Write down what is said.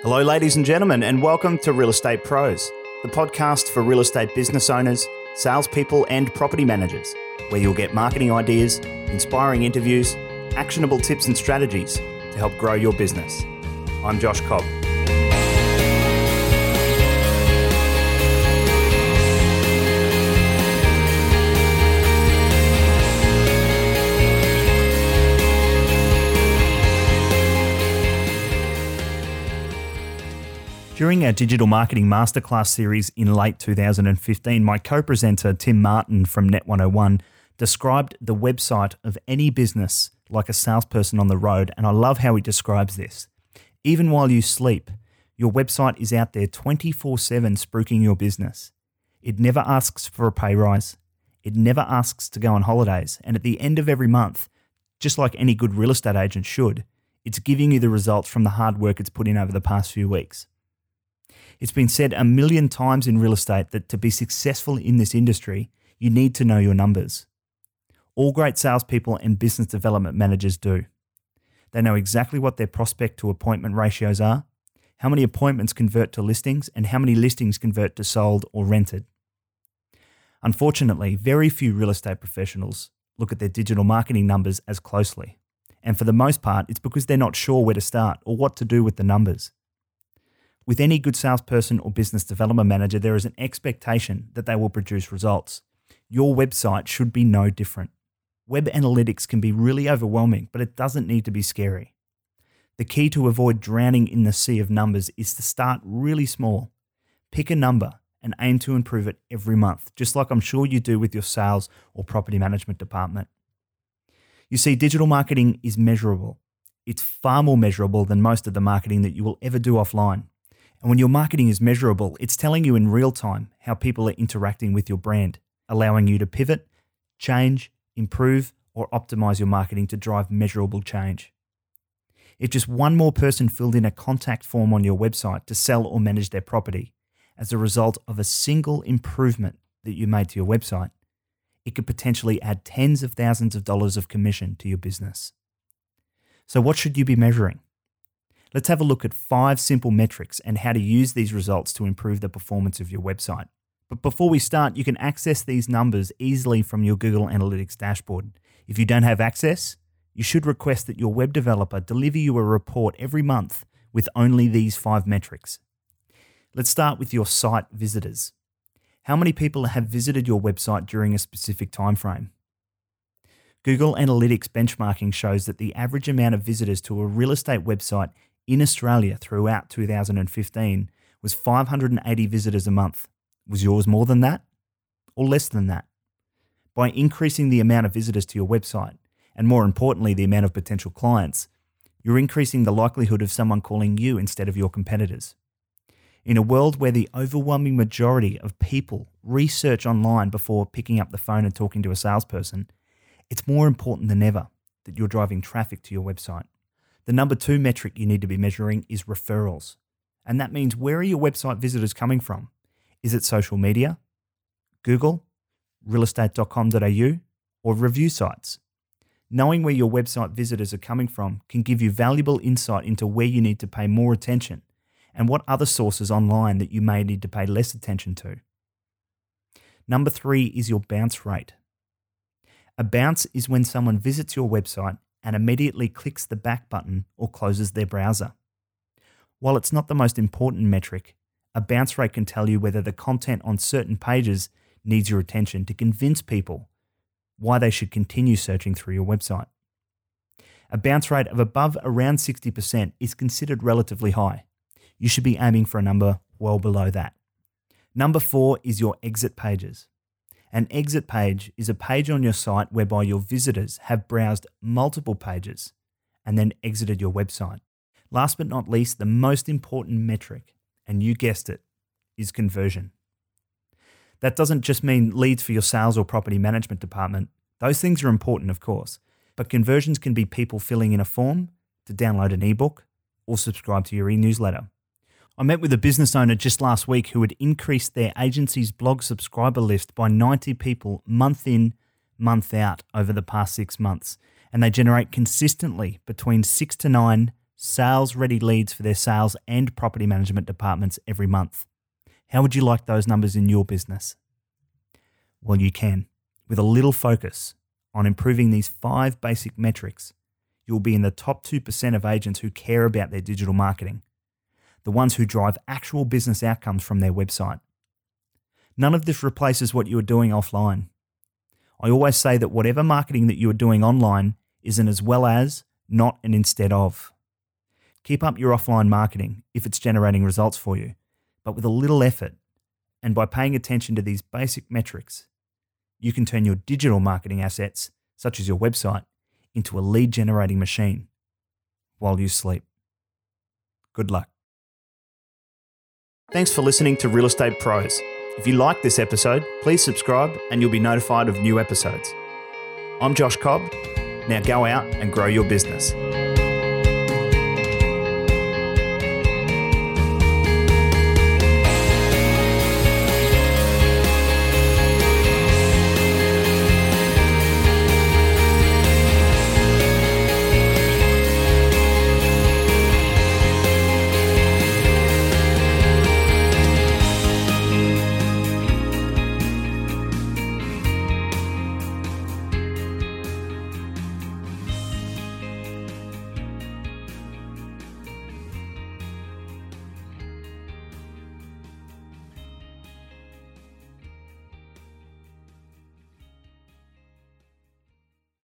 Hello, ladies and gentlemen, and welcome to Real Estate Pros, the podcast for real estate business owners, salespeople, and property managers, where you'll get marketing ideas, inspiring interviews, actionable tips and strategies to help grow your business. I'm Josh Cobb. During our Digital Marketing Masterclass series in late 2015, my co-presenter Tim Martin from Net 101 described the website of any business like a salesperson on the road, and I love how he describes this. Even while you sleep, your website is out there 24/7 spruiking your business. It never asks for a pay rise. It never asks to go on holidays, and at the end of every month, just like any good real estate agent should, it's giving you the results from the hard work it's put in over the past few weeks. It's been said a million times in real estate that to be successful in this industry, you need to know your numbers. All great salespeople and business development managers do. They know exactly what their prospect to appointment ratios are, how many appointments convert to listings, and how many listings convert to sold or rented. Unfortunately, very few real estate professionals look at their digital marketing numbers as closely. And for the most part, it's because they're not sure where to start or what to do with the numbers. With any good salesperson or business development manager, there is an expectation that they will produce results. Your website should be no different. Web analytics can be really overwhelming, but it doesn't need to be scary. The key to avoid drowning in the sea of numbers is to start really small. Pick a number and aim to improve it every month, just like I'm sure you do with your sales or property management department. You see, digital marketing is measurable. It's far more measurable than most of the marketing that you will ever do offline. And when your marketing is measurable, it's telling you in real time how people are interacting with your brand, allowing you to pivot, change, improve, or optimize your marketing to drive measurable change. If just one more person filled in a contact form on your website to sell or manage their property as a result of a single improvement that you made to your website, it could potentially add tens of thousands of dollars of commission to your business. So what should you be measuring? Let's have a look at 5 simple metrics and how to use these results to improve the performance of your website. But before we start, you can access these numbers easily from your Google Analytics dashboard. If you don't have access, you should request that your web developer deliver you a report every month with only these 5 metrics. Let's start with your site visitors. How many people have visited your website during a specific time frame? Google Analytics benchmarking shows that the average amount of visitors to a real estate website in Australia throughout 2015 was 580 visitors a month. Was yours more than that or less than that? By increasing the amount of visitors to your website, and more importantly, the amount of potential clients, you're increasing the likelihood of someone calling you instead of your competitors. In a world where the overwhelming majority of people research online before picking up the phone and talking to a salesperson, it's more important than ever that you're driving traffic to your website. The number 2 metric you need to be measuring is referrals. And that means, where are your website visitors coming from? Is it social media, Google, realestate.com.au, or review sites? Knowing where your website visitors are coming from can give you valuable insight into where you need to pay more attention and what other sources online that you may need to pay less attention to. Number 3 is your bounce rate. A bounce is when someone visits your website and immediately clicks the back button or closes their browser. While it's not the most important metric, a bounce rate can tell you whether the content on certain pages needs your attention to convince people why they should continue searching through your website. A bounce rate of above around 60% is considered relatively high. You should be aiming for a number well below that. Number 4 is your exit pages. An exit page is a page on your site whereby your visitors have browsed multiple pages and then exited your website. Last but not least, the most important metric, and you guessed it, is conversion. That doesn't just mean leads for your sales or property management department. Those things are important, of course, but conversions can be people filling in a form to download an ebook or subscribe to your e-newsletter. I met with a business owner just last week who had increased their agency's blog subscriber list by 90 people month in, month out over the past 6 months, and they generate consistently between 6 to 9 sales-ready leads for their sales and property management departments every month. How would you like those numbers in your business? Well, you can. With a little focus on improving these 5 basic metrics, you'll be in the top 2% of agents who care about their digital marketing, the ones who drive actual business outcomes from their website. None of this replaces what you are doing offline. I always say that whatever marketing that you are doing online is an as well as, not an instead of. Keep up your offline marketing if it's generating results for you, but with a little effort, and by paying attention to these basic metrics, you can turn your digital marketing assets, such as your website, into a lead-generating machine while you sleep. Good luck. Thanks for listening to Real Estate Pros. If you like this episode, please subscribe and you'll be notified of new episodes. I'm Josh Cobb. Now go out and grow your business.